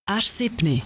Asch 7.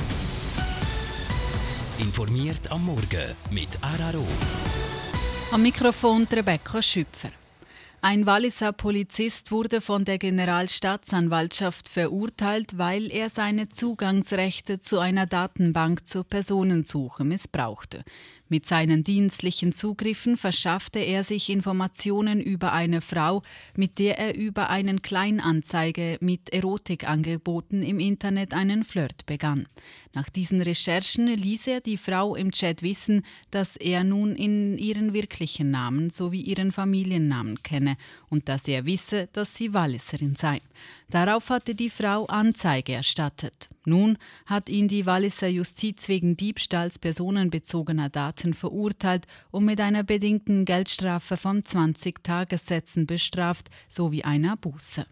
Informiert am Morgen mit RRO. Am Mikrofon Rebecca Schüpfer. Ein Walliser Polizist wurde von der Generalstaatsanwaltschaft verurteilt, weil er seine Zugangsrechte zu einer Datenbank zur Personensuche missbrauchte. Mit seinen dienstlichen Zugriffen verschaffte er sich Informationen über eine Frau, mit der er über einen Kleinanzeige mit Erotikangeboten im Internet einen Flirt begann. Nach diesen Recherchen ließ er die Frau im Chat wissen, dass er nun ihren wirklichen Namen sowie ihren Familiennamen kenne und dass er wisse, dass sie Walliserin sei. Darauf hatte die Frau Anzeige erstattet. Nun hat ihn die Walliser Justiz wegen Diebstahls personenbezogener Daten verurteilt und mit einer bedingten Geldstrafe von 20 Tagessätzen bestraft sowie einer Buße.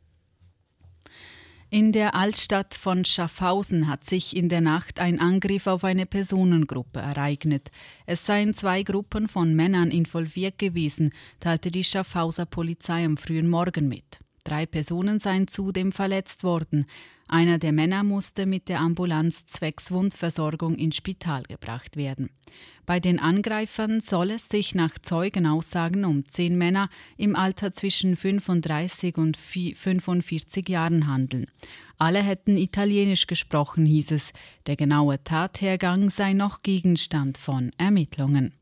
In der Altstadt von Schaffhausen hat sich in der Nacht ein Angriff auf eine Personengruppe ereignet. Es seien 2 Gruppen von Männern involviert gewesen, teilte die Schaffhauser Polizei am frühen Morgen mit. 3 Personen seien zudem verletzt worden. Einer der Männer musste mit der Ambulanz zwecks Wundversorgung ins Spital gebracht werden. Bei den Angreifern soll es sich nach Zeugenaussagen um 10 Männer im Alter zwischen 35 und 45 Jahren handeln. Alle hätten Italienisch gesprochen, hieß es. Der genaue Tathergang sei noch Gegenstand von Ermittlungen.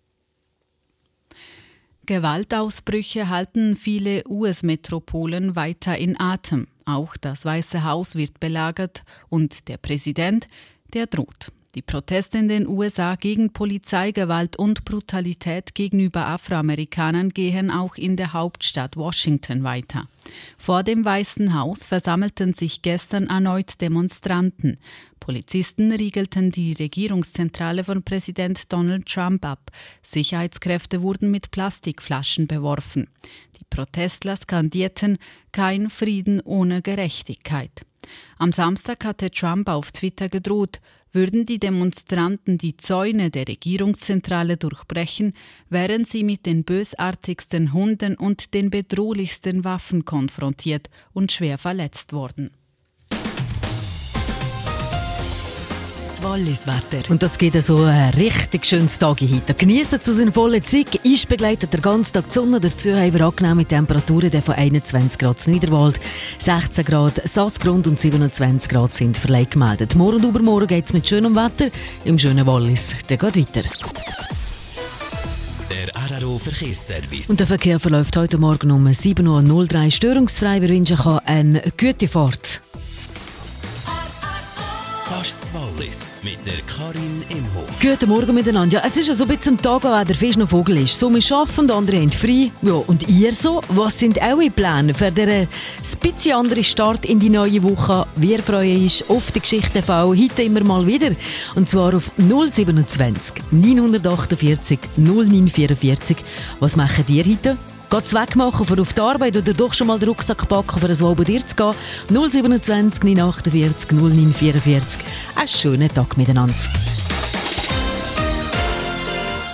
Gewaltausbrüche halten viele US-Metropolen weiter in Atem. Auch das Weiße Haus wird belagert und der Präsident, der droht. Die Proteste in den USA gegen Polizeigewalt und Brutalität gegenüber Afroamerikanern gehen auch in der Hauptstadt Washington weiter. Vor dem Weißen Haus versammelten sich gestern erneut Demonstranten. Polizisten riegelten die Regierungszentrale von Präsident Donald Trump ab. Sicherheitskräfte wurden mit Plastikflaschen beworfen. Die Protestler skandierten: Kein Frieden ohne Gerechtigkeit. Am Samstag hatte Trump auf Twitter gedroht, würden die Demonstranten die Zäune der Regierungszentrale durchbrechen, wären sie mit den bösartigsten Hunden und den bedrohlichsten Waffen konfrontiert und schwer verletzt worden. Walliswetter. Und das geht so ein richtig schönes Tag heute. Genießen es in voller Zeit. Ist begleitet der ganze Tag die Sonne. Dazu haben wir angenehme Temperaturen von 21 Grad in Niederwald, 16 Grad Sassgrund und 27 Grad sind verlegt gemeldet. Morgen und übermorgen geht es mit schönem Wetter im schönen Wallis. Der geht weiter. Der RRO Verkehrsservice. Und der Verkehr verläuft heute Morgen um 7.03 Uhr störungsfrei. Wir wünschen eine gute Fahrt. Das Wallis mit der Karin Imhof. Guten Morgen miteinander. Ja, es ist ja so ein bisschen ein Tag, wo der Fisch noch Vogel ist. So, wir arbeiten, die anderen haben frei. Ja, und ihr so? Was sind eure Pläne für den bisschen anderen Start in die neue Woche? Wir freuen uns auf die Geschichte TV heute immer mal wieder. Und zwar auf 027 948 0944. Was macht ihr heute? Geht's wegmachen von auf die Arbeit oder doch schon mal den Rucksack packen, für ein Wohl dir zu gehen? 027 948 0944. Einen schönen Tag miteinander.